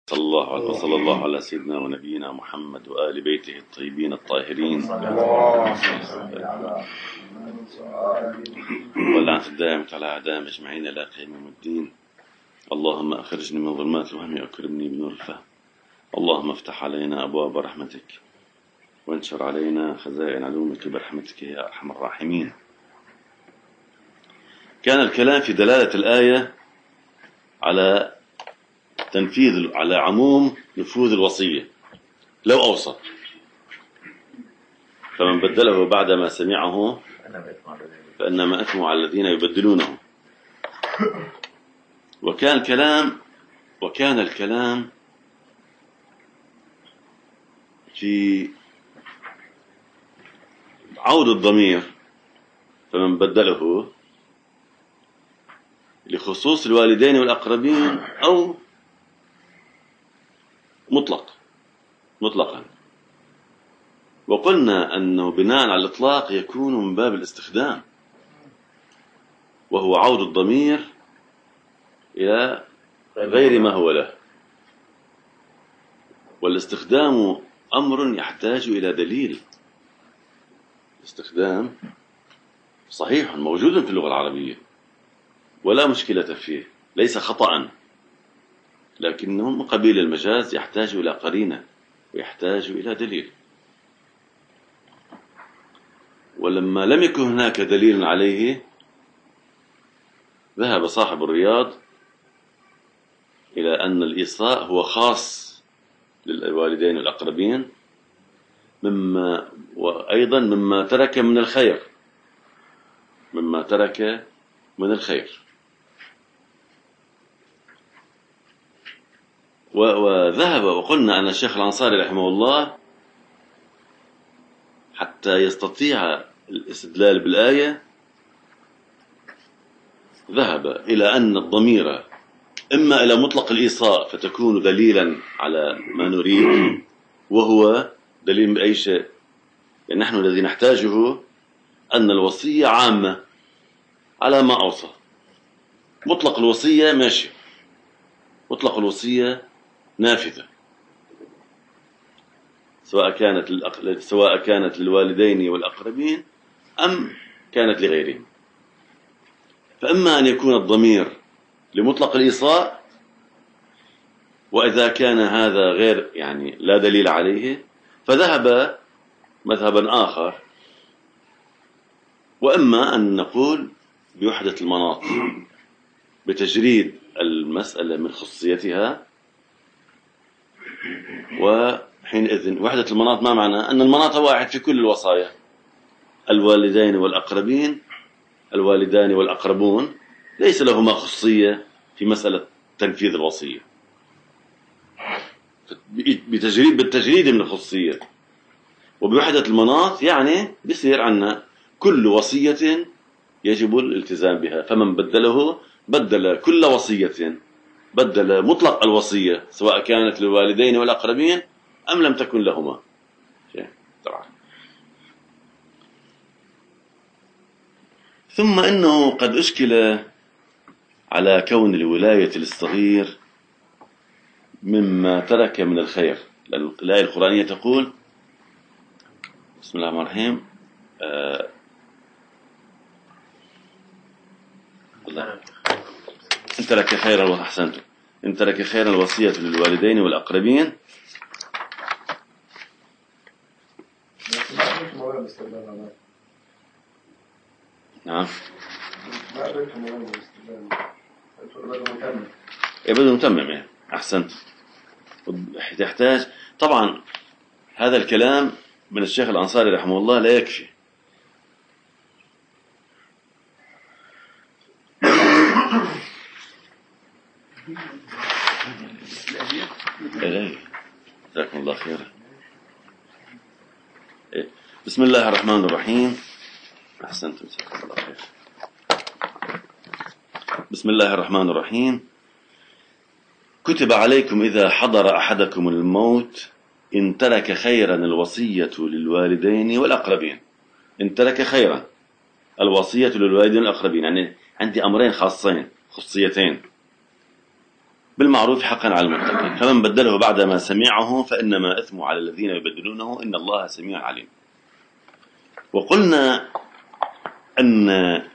وصلى الله على سيدنا ونبينا محمد وآل بيته الطيبين الطاهرين واللعنة الدائمة على أعدائهم أجمعين إلى قيام يوم الدين. اللهم أخرجني من ظلمات الوهم وأكرمني بنور الفهم. اللهم افتح علينا أبواب رحمتك وانشر علينا خزائن علومك برحمتك يا أرحم الراحمين. كان الكلام في دلالة الآية على على عموم نفوذ الوصية لو أوصى، فمن بدله بعدما سمعه فإنما إثمه على الذين يبدلونه. وكان الكلام في عود الضمير فمن بدله لخصوص الوالدين والأقربين أو مطلقا. وقلنا أنه بناء على الإطلاق يكون من باب الاستخدام، وهو عود الضمير إلى غير ما هو له، والاستخدام أمر يحتاج إلى دليل. الاستخدام صحيح موجود في اللغة العربية ولا مشكلة فيه، ليس خطأ، لكنه من قبيل المجاز يحتاج إلى قرينة ويحتاج إلى دليل. ولما لم يكن هناك دليل عليه ذهب صاحب الرياض إلى أن الإيصاء هو خاص للوالدين والأقربين وأيضا مما ترك من الخير. وذهب وقلنا أن الشيخ الأنصاري رحمه الله حتى يستطيع الاستدلال بالآية ذهب إلى أن الضمير إما إلى مطلق الإيصاء فتكون دليلا على ما نريد، وهو دليل بأي شيء، يعني نحن الذي نحتاجه أن الوصية عامة على ما أوصى. مطلق الوصية ماشي، مطلق الوصية نافذة، سواء كانت للوالدين والأقربين أم كانت لغيرهم. فإما أن يكون الضمير لمطلق الإيصاء، وإذا كان هذا غير يعني لا دليل عليه فذهب مذهبا آخر، وإما أن نقول بوحدة المناط بتجريد المسألة من خصيتها. وحينئذ وحدة المناط ما معنى؟ أن المناط واحد في كل الوصايا، الوالدين والأقربون ليس لهما خصية في مسألة تنفيذ الوصية بالتجريد من الخصية. وبوحدة المناط يعني بيصير عنا كل وصية يجب الالتزام بها، فمن بدله بدل كل وصية، بدل مطلق الوصية سواء كانت للوالدين والأقربين أم لم تكن لهما. طبعا. ثم إنه قد أشكل على كون الولاية للصغير مما ترك من الخير. الآية القرآنية تقول بسم الله الرحمن الرحيم إن ترك خيرا وأحسنتم إن ترك خيرا الوصية للوالدين والأقربين. نعم بدون متمم. أحسنت. تحتاج طبعا هذا الكلام من الشيخ الأنصاري رحمه الله لا يكفي، جزاكم الله خيرا. بسم الله الرحمن الرحيم. أحسنتم، جزاكم الله خير. بسم الله الرحمن الرحيم. كتب عليكم إذا حضر أحدكم الموت إن ترك خيرا الوصية للوالدين والأقربين. إن ترك خيرا الوصية للوالدين والأقربين، يعني عندي أمرين خاصين خصيتين. بالمعروف حقا على المتقين، فمن بدله بعدما سمعه فإنما إثمه على الذين يبدلونه إن الله سميع عليم. وقلنا أن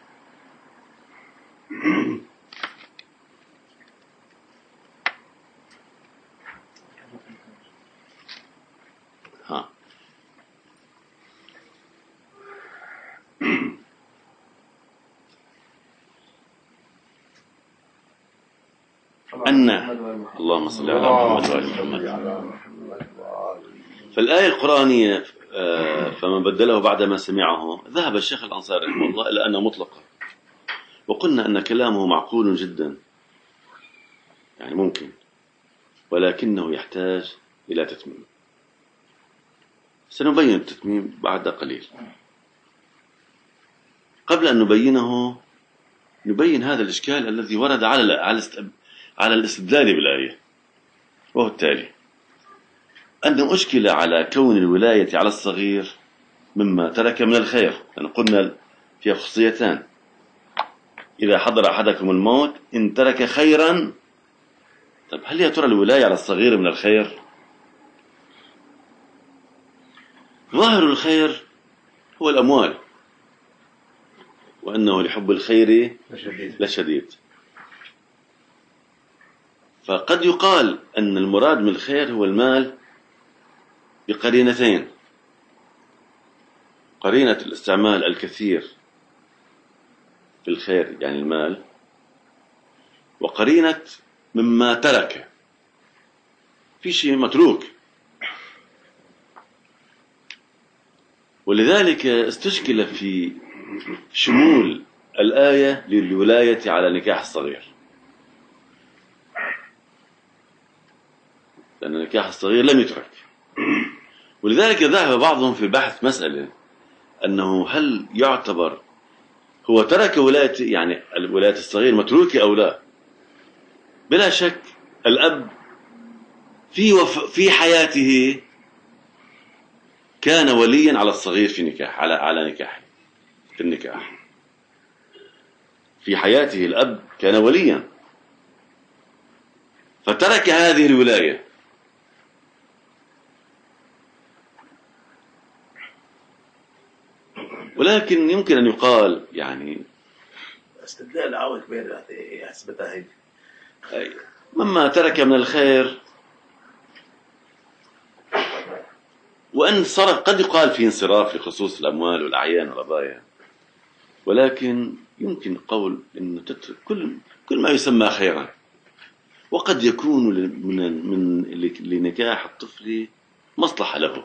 اللهم صل على محمد وآل محمد. فالآية القرآنية فمن بدله بعدما سمعه، ذهب الشيخ الأنصاري رحمه الله إلى أنها مطلقة، وقلنا أن كلامه معقول جدا، يعني ممكن، ولكنه يحتاج إلى تتميم. سنبين التتميم بعد قليل. قبل أن نبينه نبين هذا الإشكال الذي ورد على الاستدلال بالآية، وهو التالي: أنه أشكل على كون الولاية على الصغير مما ترك من الخير، لأن قلنا فيها خصيتان: إذا حضر أحدكم الموت إن ترك خيرا. طب هل يا ترى الولاية على الصغير من الخير؟ ظاهر الخير هو الأموال، وأنه لحب الخير لشديد. فقد يقال أن المراد من الخير هو المال بقرينتين: قرينة الاستعمال الكثير في الخير يعني المال، وقرينة مما ترك، في شيء متروك. ولذلك استشكل في شمول الآية للولاية على نكاح الصغير، لأن نكاح الصغير لم يترك. ولذلك ذهب بعضهم في بحث مسألة أنه هل يعتبر هو ترك ولاية، يعني الولاية الصغير متروكة أو لا؟ بلا شك الأب في حياته كان وليا على الصغير في نكاح، على نكاح في النكاح. في حياته الأب كان وليا، فترك هذه الولاية. ولكن يمكن أن يقال يعني استدلال عاوز بين أثبتها هيك مما ترك من الخير، وأن صرف قد يقال في انصراف لخصوص الأموال والأعيان والرضايا، ولكن يمكن قول أن تترك كل ما يسمى خيرا. وقد يكون من لنكاح الطفل مصلحة له،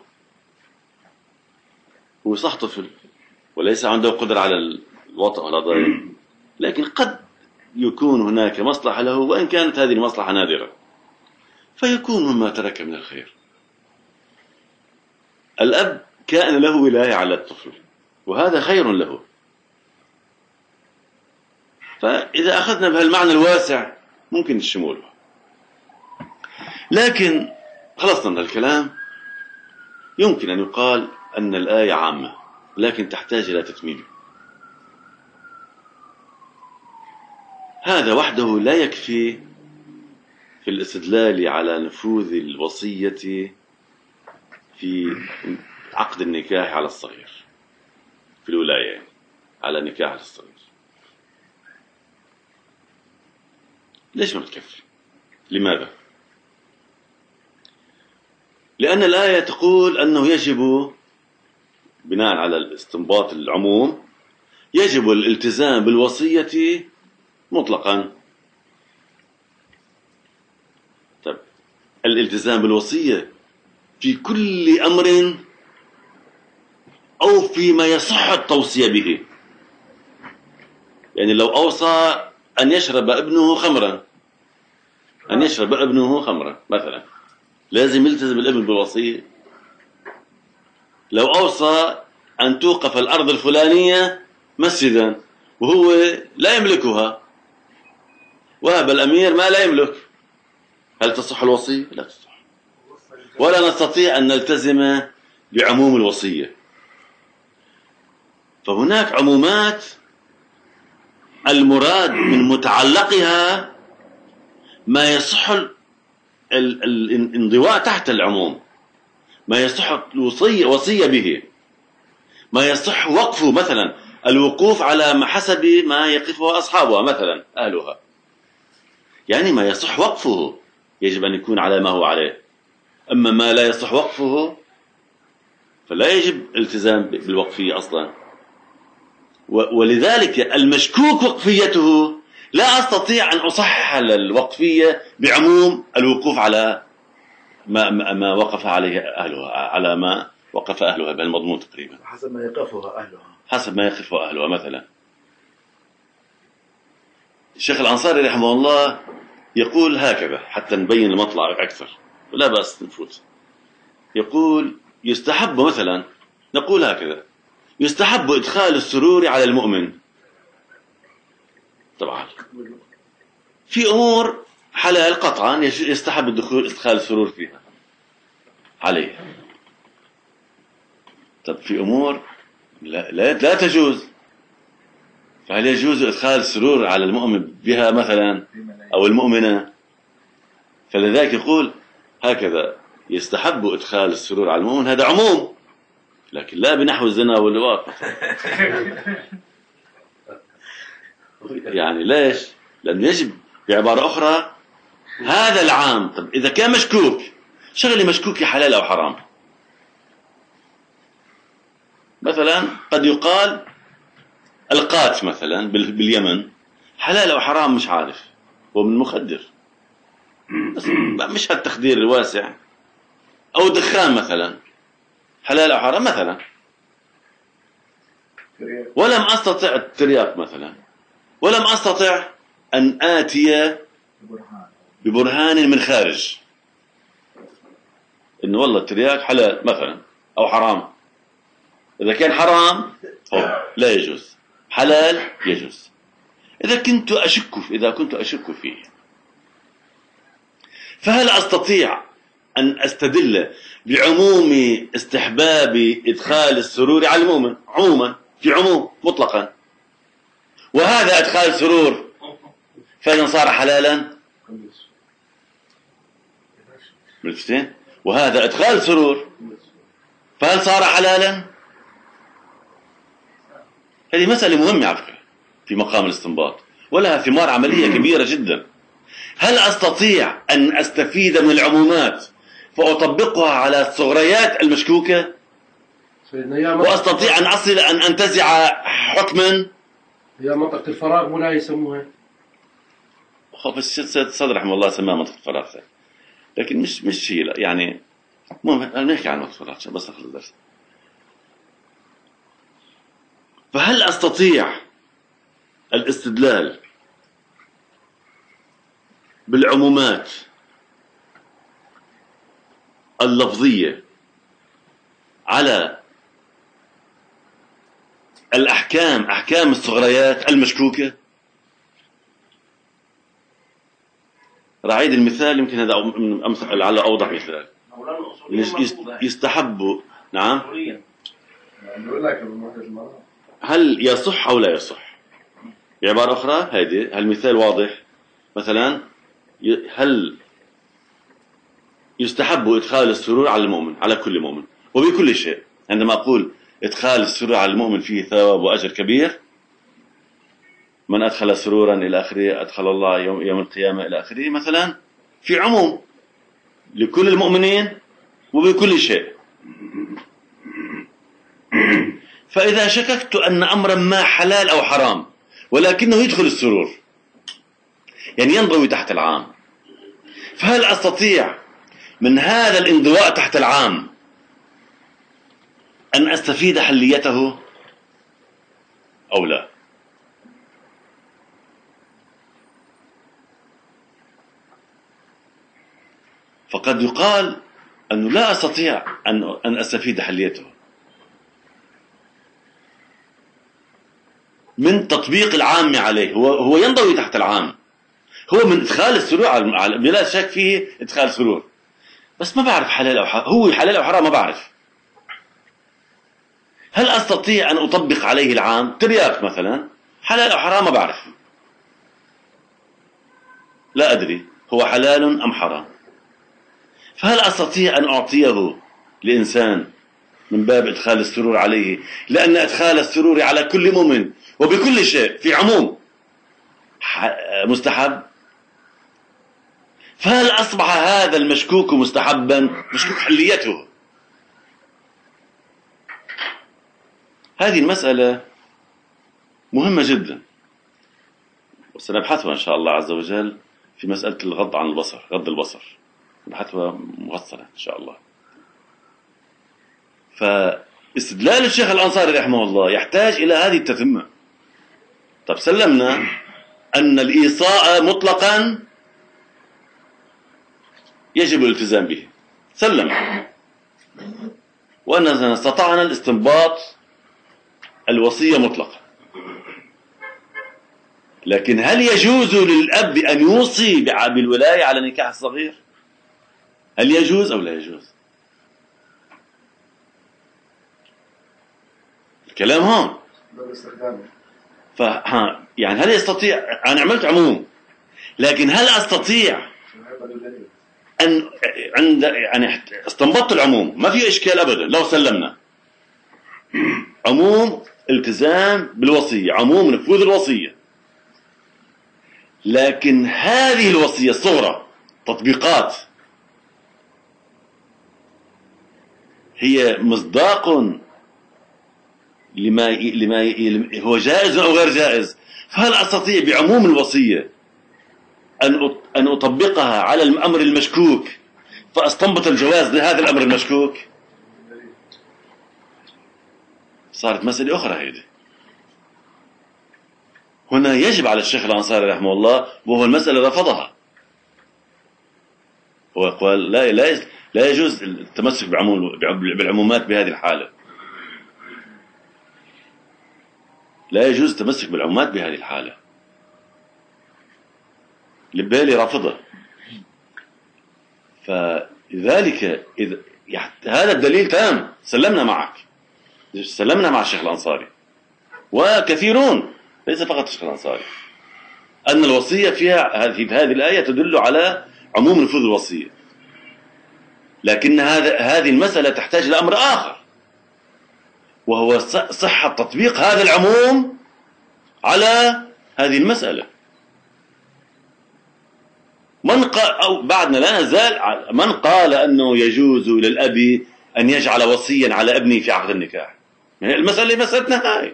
هو صح طفل وليس عنده قدرة على الوطأ والرضايا، لكن قد يكون هناك مصلحة له، وإن كانت هذه المصلحة نادرة، فيكون مما ترك من الخير. الأب كان له ولاية على الطفل، وهذا خير له. فإذا أخذنا بهالمعنى الواسع ممكن الشمول. لكن خلصنا من الكلام، يمكن أن يقال أن الآية عامة، لكن تحتاج إلى تتميم. هذا وحده لا يكفي في الاستدلال على نفوذ الوصية في عقد النكاح على الصغير، في الولاية على نكاح الصغير. ليش ما بتكفي؟ لماذا؟ لأن الآية تقول أنه يجب بناء على الاستنباط العموم يجب الالتزام بالوصية مطلقا. طيب الالتزام بالوصية في كل أمر أو فيما يصح التوصية به. يعني لو أوصى أن يشرب ابنه خمرا مثلا، لازم يلتزم الابن بالوصية. لو أوصى أن توقف الأرض الفلانية مسجدا وهو لا يملكها، وهب الأمير ما لا يملك، هل تصح الوصية؟ لا تصح. ولا نستطيع أن نلتزم بعموم الوصية. فهناك عمومات المراد من متعلقها ما يصح الانضواء تحت العموم، ما يصح وصية به، ما يصح وقفه، مثلا الوقوف على حسب ما يقفه أصحابها مثلا أهلها، يعني ما يصح وقفه يجب أن يكون على ما هو عليه. أما ما لا يصح وقفه فلا يجب الالتزام بالوقفية أصلا. ولذلك المشكوك وقفيته لا أستطيع أن أصحح الوقفية بعموم الوقوف على ما وقف عليه أهلها، على ما وقف أهلها بهالمضمون تقريبا، حسب ما يقفها أهلها، حسب ما يقفه أهلها. مثلا الشيخ الأنصاري رحمه الله يقول هكذا حتى نبين المطلع أكثر، ولا بأس نفوت. يقول يستحب مثلا، نقول هكذا: يستحب إدخال السرور على المؤمن. طبعا في أمور حلال قطعا يستحب إدخال السرور فيها عليه. طب في أمور لا تجوز، فهل يجوز إدخال السرور على المؤمن بها مثلا أو المؤمنة؟ فلذلك يقول هكذا: يستحب إدخال السرور على المؤمن، هذا عموم، لكن لا بنحو الزنا واللواط. يعني ليش؟ لأنه يجب بعبارة أخرى هذا العام. طب إذا كان مشكوك، شغلة مشكوك حلال أو حرام، مثلا قد يقال القات مثلا باليمن حلال أو حرام مش عارف، هو من مخدر بس مش هالتخدير الواسع. أو دخان مثلا حلال أو حرام مثلا، ولم أستطع الترياق مثلا، ولم أستطع أن آتي ببرهان من خارج إنه والله الترياق حلال مثلا أو حرام. إذا كان حرام لا يجوز، حلال يجوز. إذا كنت أشك فيه، فهل أستطيع أن أستدل بعموم استحباب إدخال السرور على المؤمن عموما، في عموم مطلقا، وهذا إدخال سرور فإذا صار حلالا ملفتين، وهذا إدخال سرور فهل صار حلالا؟ هذه مسألة مهمة على فكرة في مقام الاستنباط، ولها ثمار عملية كبيرة جدا. هل أستطيع أن أستفيد من العمومات فأطبقها على الصغريات المشكوكة، وأستطيع أن أصل أن أنتزع حكما؟ هي منطقة الفراغ ولا يسموها؟ السيد صدر رحمه الله سماها منطقة الفراغ، لكن مش هي، يعني المهم نحكي عن منطقة الفراغ بس نخلص الدرس. فهل أستطيع الاستدلال بالعمومات اللفظية على أحكام الصغريات المشكوكة؟ رعيد المثال، يمكن هذا على أوضح مثال. يستحب، نعم، هل يصح أو لا يصح؟ بعبارة أخرى هذه المثال واضح. مثلا هل يستحب إدخال السرور على المؤمن، على كل مؤمن وبكل شيء؟ عندما أقول إدخال السرور على المؤمن فيه ثواب وأجر كبير، من أدخل سرورا إلى آخره أدخل الله يوم القيامة إلى آخره، مثلا في عموم لكل المؤمنين وبكل شيء. فإذا شككت أن أمرا ما حلال أو حرام ولكنه يدخل السرور، يعني ينضوي تحت العام، فهل أستطيع من هذا الانضواء تحت العام أن أستفيد حليته أو لا؟ فقد يقال أنه لا أستطيع أن أستفيد حليته من تطبيق العام عليه، هو ينضوي تحت العام، هو من إدخال السرور بلا شك فيه إدخال سرور، بس ما بعرف حلال أو حرام، هو حلال أو حرام ما بعرف. هل أستطيع أن أطبق عليه العام؟ ترياق مثلا حلال أو حرام ما بعرف، لا أدري، هو حلال أم حرام؟ فهل أستطيع أن أعطيه لإنسان من باب إدخال السرور عليه، لأن إدخال السرور على كل مؤمن وبكل شيء في عموم مستحب؟ فهل أصبح هذا المشكوك مستحبا؟ مشكوك حليته. هذه المسألة مهمة جدا، وسنبحثها إن شاء الله عز وجل في مسألة الغض عن البصر، غض البصر، نبحثها مفصلة إن شاء الله. فاستدلال الشيخ الأنصاري رحمه الله يحتاج إلى هذه التتمة. طب سلمنا أن الإيصاء مطلقا يجب الالتزام به، سلم، وأننا استطعنا الاستنباط الوصية مطلقة. لكن هل يجوز للأب أن يوصي بالولاية على نكاح الصغير؟ هل يجوز أو لا يجوز؟ الكلام هون. يعني هل يستطيع؟ أنا عملت عموم، لكن هل أستطيع أن يعني استنبطت العموم، ما في إشكال أبدا لو سلمنا عموم التزام بالوصية، عموم نفوذ الوصية. لكن هذه الوصية الصغرى تطبيقات هي مصداق لما هو جائز أو غير جائز. فهل أستطيع بعموم الوصية أن أطبقها على الأمر المشكوك فأستنبط الجواز لهذا الأمر المشكوك؟ صارت مسألة أخرى هذه. هنا يجب على الشيخ الأنصاري رحمه الله، وهو المسألة رفضها، هو قال لا يجوز التمسك بالعمومات بهذه الحالة، لا يجوز التمسك بالعمومات بهذه الحالة. البالي رافضه. فلذلك هذا الدليل تام، سلمنا معك، سلمنا مع الشيخ الأنصاري وكثيرون، ليس فقط الشيخ الأنصاري، أن الوصية فيها هذه الآية تدل على عموم نفوذ الوصية. لكن هذه المسألة تحتاج إلى أمر آخر، وهو صحة تطبيق هذا العموم على هذه المسألة. أو بعدنا لا نزال من قال أنه يجوز للأب أن يجعل وصيا على ابنه في عقد النكاح. يعني المسألة مسألتنا هاي.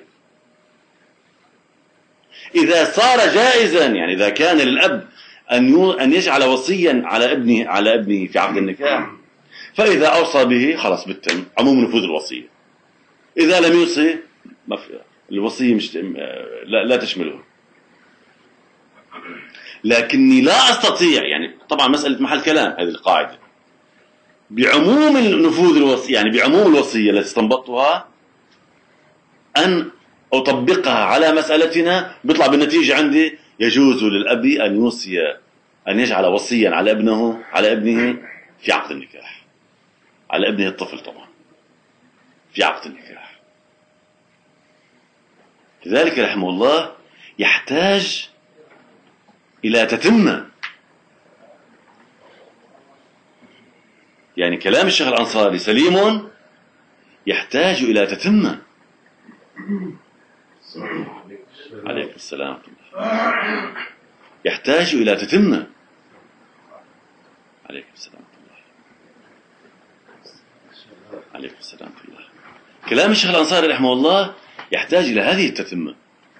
إذا صار جائزا، يعني إذا كان للأب أن يجعل وصيا على ابنه في عقد النكاح، فإذا أوصى به خلاص بالتم عموم نفوذ الوصية. إذا لم يوصي الوصية لا تشمله. لكني لا أستطيع، يعني طبعا مسألة محل كلام هذه القاعدة، بعموم نفوذ الوصية، يعني بعموم الوصية التي استنبطتها أن أطبقها على مسألتنا، بيطلع بالنتيجة عندي يجوز للأب أن يوصي، أن يجعل وصيا على ابنه في عقد النكاح، على ابنه الطفل طبعا في عقد النكاح. لذلك رحمه الله يحتاج إلى تتمة. يعني كلام الشيخ الأنصاري سليم، يحتاج إلى تتمة. عليكم السلام. يحتاج إلى تتمة. عليكم السلام. عليكم السلام. كلام الشيخ الأنصاري رحمه الله يحتاج إلى هذه التتمة.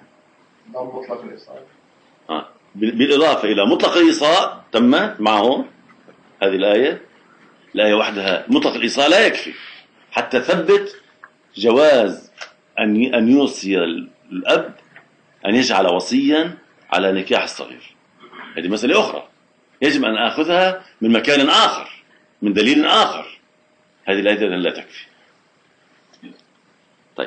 بالإضافة إلى مطلق الإيصاء تمت معهم هذه الآية وحدها. مطلق الإيصاء لا يكفي حتى ثبت جواز أن يوصي الأب أن يجعل وصيا على نكاح الصغير. هذه مسألة أخرى يجب أن أخذها من مكان آخر، من دليل آخر. هذه الآية لا تكفي. طيب،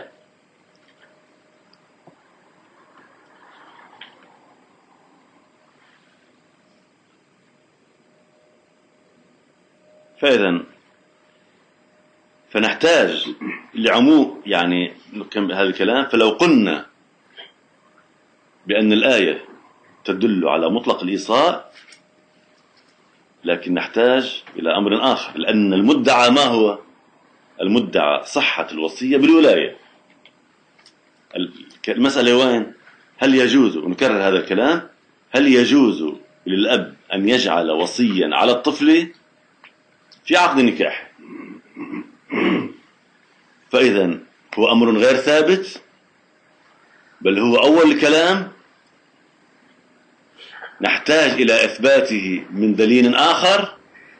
فنحتاج لعموم، يعني هذا الكلام. فلو قلنا بأن الآية تدل على مطلق الإيصاء لكن نحتاج إلى أمر آخر، لأن المدعى ما هو؟ المدعى صحة الوصية بالولاية. المسألة وين؟ هل يجوز، ونكرر هذا الكلام، هل يجوز للأب أن يجعل وصيا على الطفل في عقد النكاح؟ فإذا هو أمر غير ثابت، بل هو أول الكلام نحتاج إلى إثباته من دليل آخر،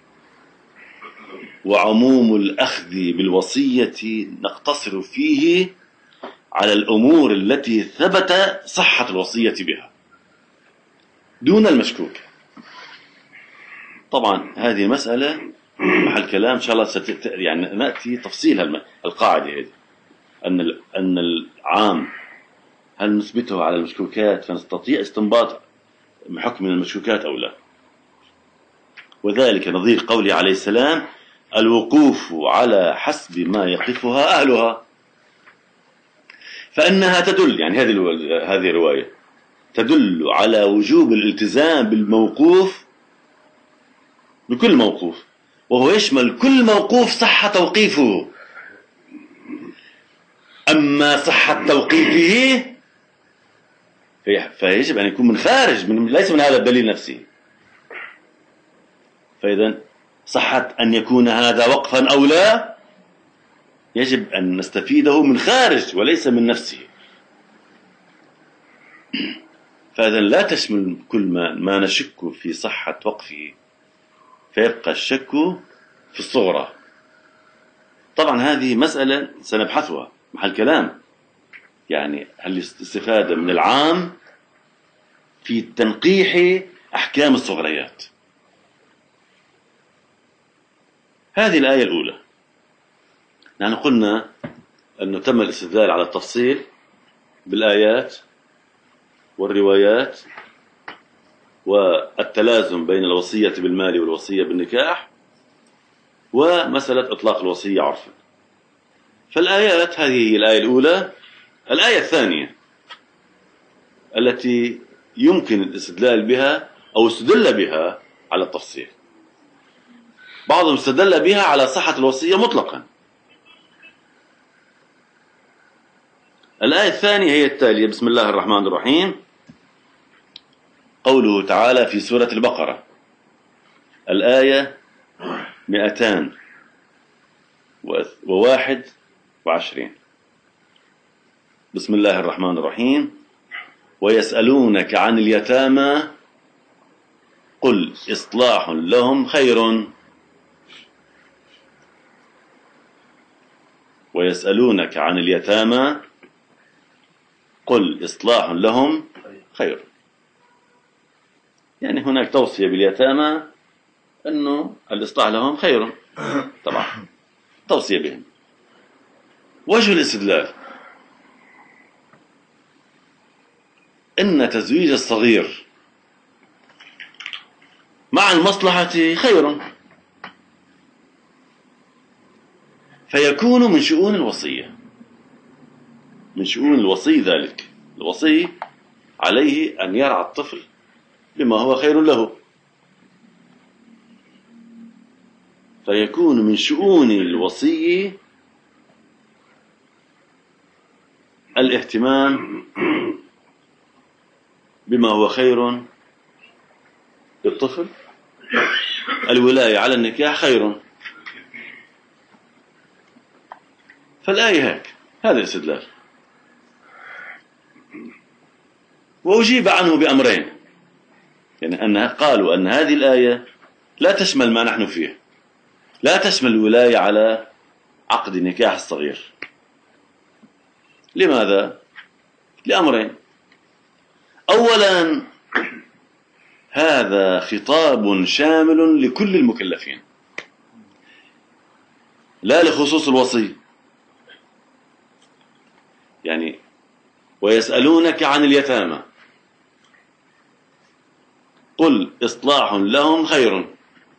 وعموم الأخذ بالوصية نقتصر فيه على الأمور التي ثبت صحة الوصية بها دون المشكوك. طبعا هذه مسألة محل كلام إن شاء الله يعني نأتي تفصيل القاعدة هذه، أن العام هل نثبته على المشكوكات فنستطيع استنباط حكم من المشكوكات أو لا. وذلك نظير قوله عليه السلام: الوقوف على حسب ما يقفها أهلها. فإنها تدل، يعني هذه الرواية تدل على وجوب الالتزام بالموقوف بكل موقوف، وهو يشمل كل موقوف صح توقيفه. أما صحة توقيفه فيجب أن يكون من خارج، ليس من هذا الدليل نفسه. فإذا صحة أن يكون هذا وقفا أو لا يجب أن نستفيده من خارج وليس من نفسه. فإذا لا تشمل كل ما نشك في صحة وقفه، فيبقى الشك في الصغرى. طبعا هذه مسألة سنبحثها محل كلام، يعني هل الاستفادة من العام في تنقيح أحكام الصغريات. هذه الآية الأولى، نحن قلنا أنه تم الاستدلال على التفصيل بالآيات والروايات والتلازم بين الوصية بالمال والوصية بالنكاح ومسألة إطلاق الوصية عرفا. فالآيات هذه هي الآية الأولى. الآية الثانية التي يمكن الاستدلال بها أو استدل بها على التفصيل، بعضهم استدل بها على صحة الوصية مطلقا. الآية الثانية هي التالية: بسم الله الرحمن الرحيم. قوله تعالى في سورة البقرة الآية 221. بسم الله الرحمن الرحيم: ويسألونك عن اليتامى قل إصلاح لهم خير. ويسألونك عن اليتامى قل إصلاح لهم خير. يعني هناك توصية باليتامى أنه الإصلاح لهم خير، طبعا توصية بهم. وجه الاستدلال إن تزويج الصغير مع المصلحة خير، فيكون من شؤون الوصية، من شؤون الوصي ذلك. الوصي عليه أن يرعى الطفل بما هو خير له، فيكون من شؤون الوصي الاهتمام بما هو خير للطفل. الولاية على النكاح خير. فالآية هيك، هذا الاستدلال. وأجيب عنه بأمرين، يعني قالوا أن هذه الآية لا تشمل ما نحن فيه، لا تشمل الولاية على عقد نكاح الصغير. لماذا؟ لأمرين. أولا، هذا خطاب شامل لكل المكلفين، لا لخصوص الوصي. يعني ويسألونك عن اليتامى قل إصلاح لهم خير.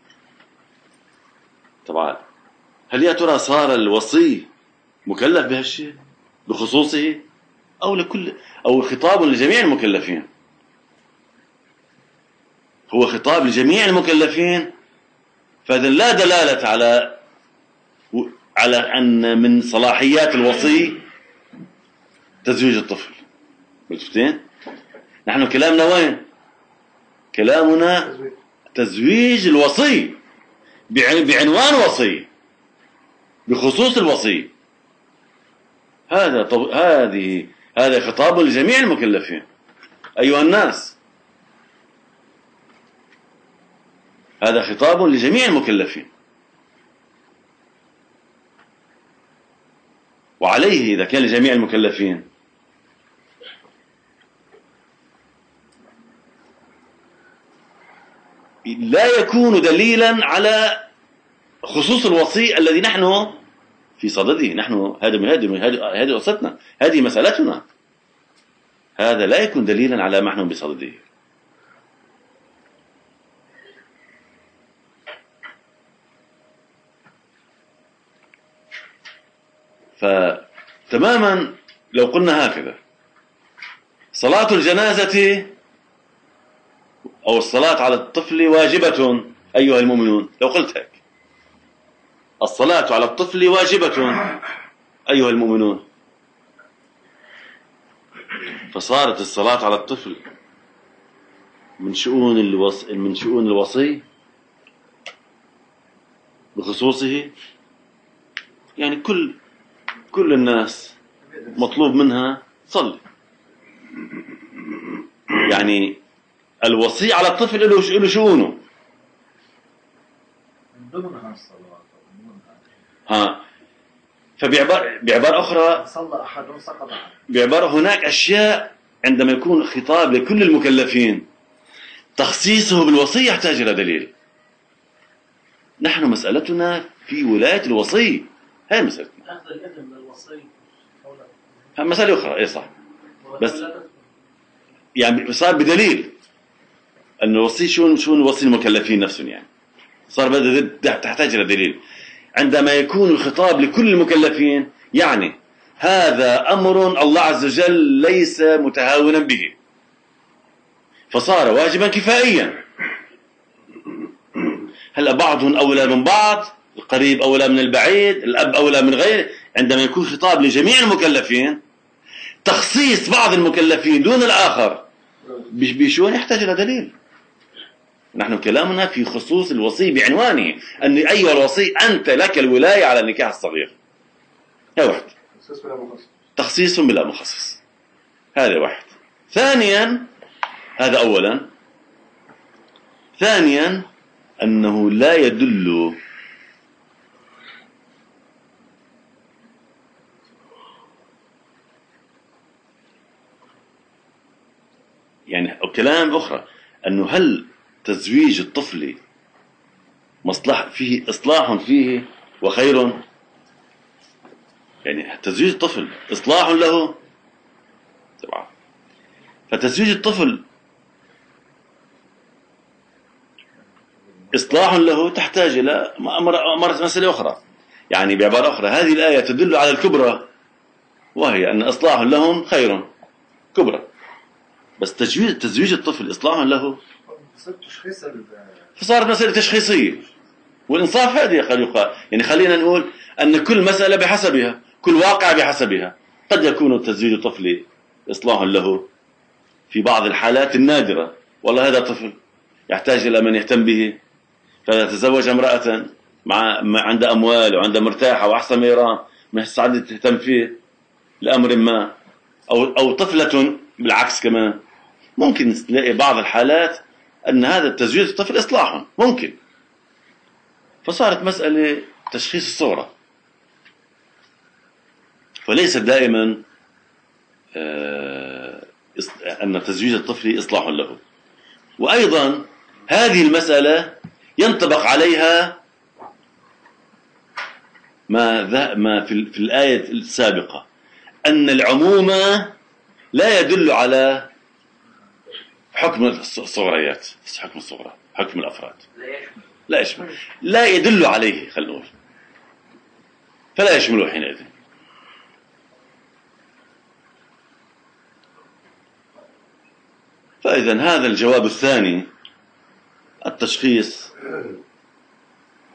طبعا هل يا ترى صار الوصي مكلف بهالشيء بخصوصه أو خطاب لجميع المكلفين؟ هو خطاب لجميع المكلفين فإذا لا دلالة على أن من صلاحيات الوصي تزويج الطفل. شفتين؟ نحن كلامنا وين؟ كلامنا تزويج الوصي بعنوان وصي، بخصوص الوصي. هذا خطاب لجميع المكلفين أيها الناس، هذا خطاب لجميع المكلفين. وعليه إذا كان لجميع المكلفين لا يكون دليلا على خصوص الوصي الذي نحن في صدده. نحن هذه قصتنا، هذه مسألتنا. هذا لا يكون دليلا على ما نحن بصدده. فتماما لو قلنا هكذا: صلاة الجنازة أو الصلاة على الطفل واجبة أيها المؤمنون، لو قلت هيك: الصلاة على الطفل واجبة أيها المؤمنون، فصارت الصلاة على الطفل من شؤون الوصي بخصوصه. يعني كل الناس مطلوب منها تصلي. يعني الوصي على الطفل له شؤونه. من ضمنها الصلاة. بعبارة أخرى، صلى أحد سقط عنه. بعبارة هناك أشياء عندما يكون خطاب لكل المكلفين تخصيصه بالوصي يحتاج إلى دليل. نحن مسألتنا في ولاية الوصي، هاي مسألتنا. أخذ الإذن من الوصي مسألة أخرى، إيه صح، بس يعني صار بدليل أن الوصي شو الوصي المكلفين نفسهم. يعني صار تحتاج إلى دليل. عندما يكون الخطاب لكل المكلفين يعني هذا أمر الله عز وجل ليس متهاونا به، فصار واجبا كفائيا. هلا بعضهم أولى من بعض، القريب أولى من البعيد، الأب أولى من غيره. عندما يكون خطاب لجميع المكلفين، تخصيص بعض المكلفين دون الآخر بشؤون يحتاج إلى دليل. نحن كلامنا في خصوص الوصي بعنوانه، أن أيها الوصي أنت لك الولاية على النكاح الصغير. هذا واحد، تخصيص بلا مخصص. هذا واحد. ثانيا، هذا أولا. ثانيا، أنه لا يدل يعني كلام أخرى، أنه هل تزويج الطفل إصلاح فيه وخير؟ يعني تزويج الطفل إصلاح له طبعا. فتزويج الطفل إصلاح له تحتاج إلى مسألة أخرى. يعني بعبارة أخرى هذه الآية تدل على الكبرى، وهي أن إصلاح لهم خير كبرى. بس تزويج الطفل إصلاح له فصارت مسألة تشخيصية. والإنصاف هذه قد يقال، يعني خلينا نقول أن كل مسألة بحسبها، كل واقع بحسبها. قد يكون تزويج الطفل إصلاح له في بعض الحالات النادرة، والله هذا طفل يحتاج إلى من يهتم به، فتزوج امرأة عندها أموال وعندها مرتاحة وأحسن ميران ما يستعد تهتم فيه لأمر ما، أو طفلة بالعكس كمان. ممكن تلاقي بعض الحالات أن هذا التزويج الطفل إصلاح ممكن، فصارت مسألة تشخيص الصورة، فليس دائما أن تزويج الطفل إصلاح له. وأيضا هذه المسألة ينطبق عليها ما في الآية السابقة، أن العموم لا يدل على حكم الصغريات، حكم الصغرى، حكم الأفراد لا يشمل، لا يدل عليه، خلينا نقول، فلا يشمله حينئذ. فإذا هذا الجواب الثاني، التشخيص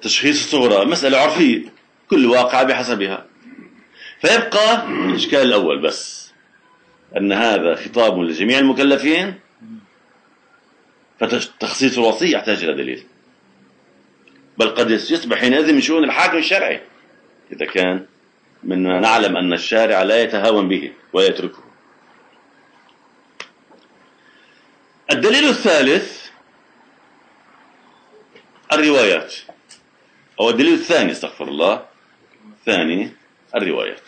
تشخيص الصغرى مسألة عرفية، كل واقع بحسبها. فيبقى الإشكال الأول بس، أن هذا خطاب لجميع المكلفين، فتخصيص الوصي يحتاج إلى دليل، بل قد يصبح حينئذ من شؤون الحاكم الشرعي إذا كان من نعلم أن الشارع لا يتهاون به ولا يتركه. الدليل الثالث الروايات، أو الدليل الثاني، استغفر الله، الثاني الروايات.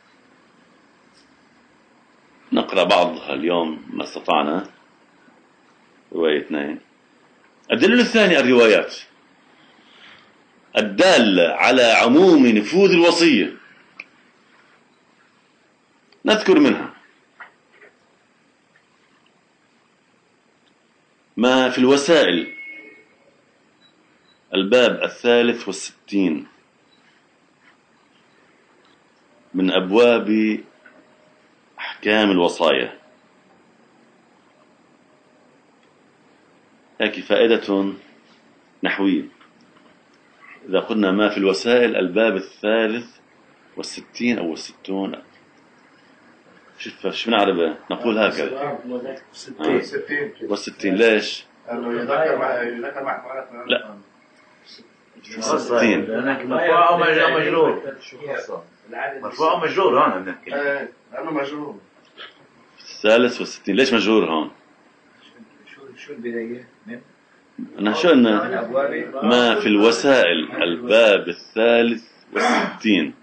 نقرأ بعضها اليوم ما استطعنا، رواية 2. الدليل الثاني الروايات الدالة على عموم نفوذ الوصية. نذكر منها ما في الوسائل الباب 63 من أبواب أحكام الوصايا. هيك فائدة نحوية. إذا قلنا ما في الوسائل الباب 63 أو 60، شوف بنعرف نقول هكذا 60 ليش؟ يذكر مع لا 60 مرفوع أو مجرور. مرفوع أو مجرور هون بنحكي. أنا مجرور. 63 ليش مجرور هون؟ شو البداية؟ أنا شو إن ما في الوسائل الباب 63.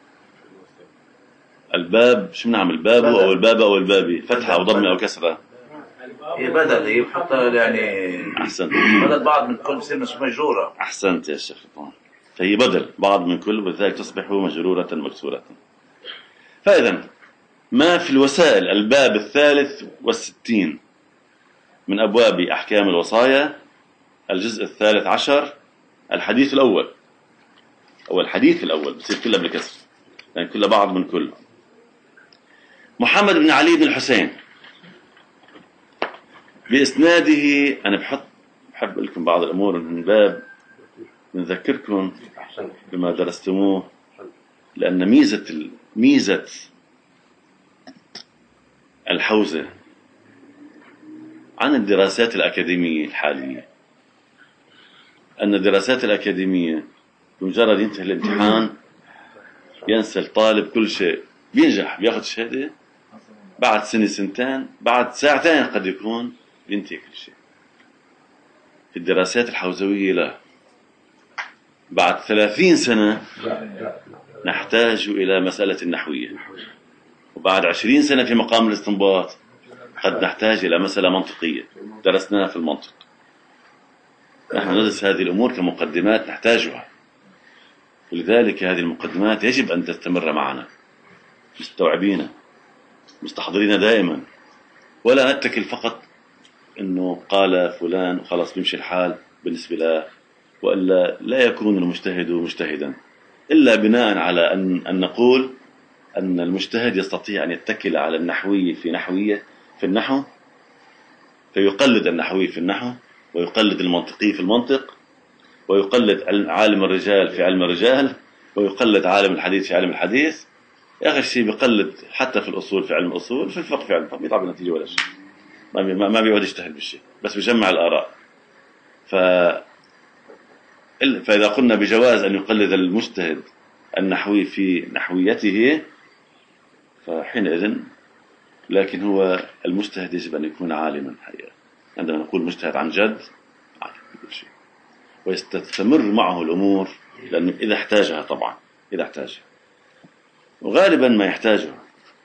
الباب شو بنعمل؟ بابه أو البابة أو البابي، فتحة أو ضمة أو كسرة؟ هي بدل، هي بحطها يعني أحسنت، بدل بعض من كل بصير مش مجرورة. أحسنت يا شيخ. فهي بدل بعض من كل، وذلك تصبح مجرورة مكسورة. فإذا ما في الوسائل الباب 63 من أبواب أحكام الوصايا، الجزء 13، الحديث الأول، أو الحديث الأول بصير كلها بالكسر، يعني كلها بعض من كل. محمد بن علي بن الحسين بإسناده، أنا بحب لكم بعض الأمور من باب نذكركم بما درستموه، لأن ميزة الحوزة عن الدراسات الأكاديمية الحالية، أن الدراسات الأكاديمية بمجرد ينتهي الامتحان ينسى الطالب كل شيء، بينجح بياخذ شهادة، بعد سنة سنتين بعد ساعتين قد يكون بينتهي كل شيء. في الدراسات الحوزوية لا، بعد 30 سنة نحتاج إلى مسألة النحوية، وبعد 20 سنة في مقام الاستنباط قد نحتاج إلى مسألة منطقية درسناها في المنطق. نحن ندرس هذه الأمور كمقدمات نحتاجها، ولذلك هذه المقدمات يجب أن تستمر معنا مستوعبين مستحضرين دائما، ولا نتكل فقط أنه قال فلان وخلاص بيمشي الحال بالنسبة له، وإلا لا يكون المجتهد مجتهدا إلا بناء على أن نقول أن المجتهد يستطيع أن يتكل على النحوي في النحو، فيقلد النحوي في النحو، ويقلد المنطقي في المنطق، ويقلد عالم الرجال في علم الرجال، ويقلد عالم الحديث في علم الحديث، آخر شيء بيقلد حتى في الأصول في علم الأصول، في الفقه في علم الفقه، بيطلع بالنتيجة ولا شيء، ما بيقعد يجتهد بالشيء، بس بيجمع الآراء. فإذا قلنا بجواز أن يقلد المجتهد النحوي في نحويته فحينئذ، لكن هو المجتهد يجب أن يكون عالما حقيقة. عندما نقول مجتهد عن جد عالم كل شيء، ويستمر معه الأمور، لأنه إذا احتاجها طبعا، إذا احتاجها، وغالبا ما يحتاجها.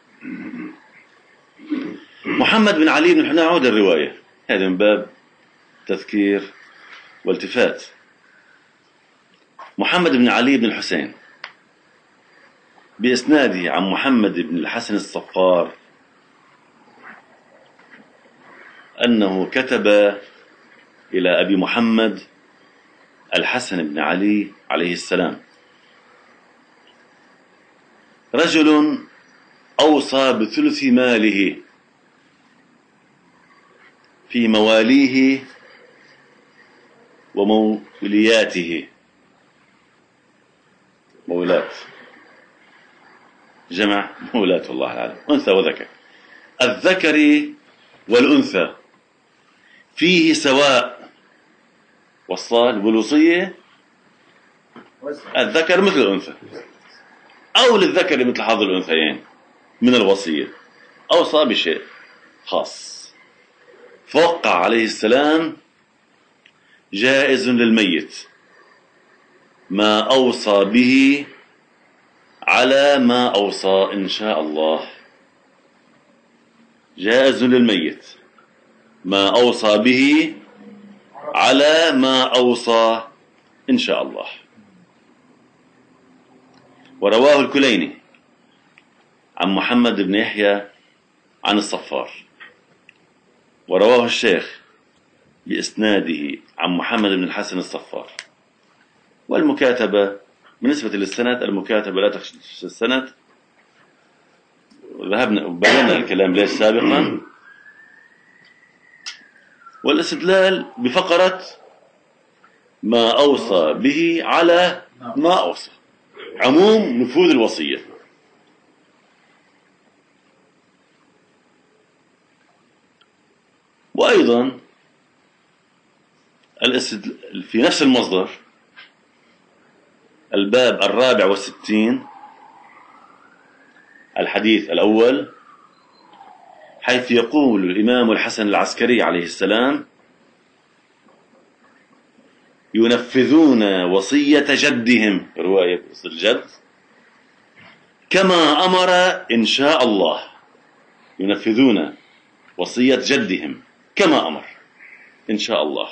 محمد بن علي بن الحسين، نعود الرواية هذا من باب تذكير والتفات. محمد بن علي بن الحسين بإسناده عن محمد بن الحسن الصفار أنه كتب إلى أبي محمد الحسن بن علي عليه السلام: رجل أوصى بثلث ماله في مواليه ومولياته، مولاة، جمع مولاة والله العالم، أنثى وذكر. الذكر والأنثى فيه سواء، والصال والوصية الذكر مثل الأنثى، أو للذكر مثل حظ الأنثيين من الوصية، أوصى بشيء خاص فوقع عليه السلام جائز للميت ما أوصى به على ما أوصى إن شاء الله. جائز للميت ما أوصى به على ما أوصى إن شاء الله. ورواه الكليني عن محمد بن يحيى عن الصفار، ورواه الشيخ بإسناده عن محمد بن الحسن الصفار. والمكاتبة بالنسبة للسند، المكاتبة لا تخشى السند، ذهبنا وبينا الكلام ليش سابقا. والاستدلال بفقرة ما أوصى به على ما أوصى، عموم نفوذ الوصية. وأيضا في نفس المصدر الباب 64 الحديث الأول، حيث يقول الإمام الحسن العسكري عليه السلام: ينفذون وصية جدهم، رواية الجد، كما أمر إن شاء الله. ينفذون وصية جدهم كما أمر إن شاء الله.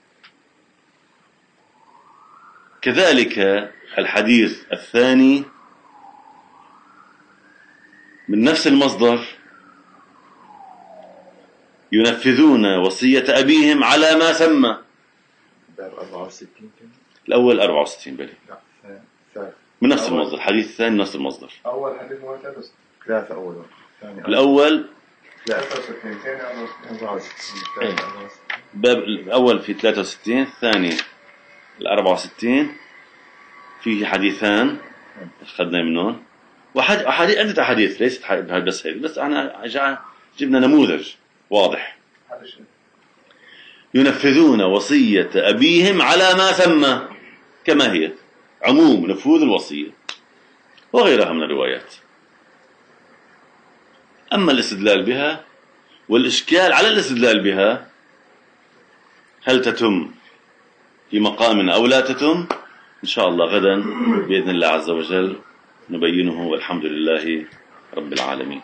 كذلك الحديث الثاني من نفس المصدر: ينفذون وصية أبيهم على ما سمى. باب 64 الأول 64 بلي لا من نفس المصدر، الحديث الثاني نفس المصدر. أول حديث هو 3 أول، الأول 63 ثاني 64 باب الأول في 63، الثاني 64 فيه حديثان أخذنا منهم، وحديث عدة أحاديث ليست بس هيك، بس أنا جبنا نموذج واضح. ينفذون وصية أبيهم على ما سمى كما هي، عموم نفوذ الوصية، وغيرها من الروايات. أما الاستدلال بها والإشكال على الاستدلال بها، هل تتم في مقامنا أو لا تتم، إن شاء الله غدا بإذن الله عز وجل نبينه، والحمد لله رب العالمين.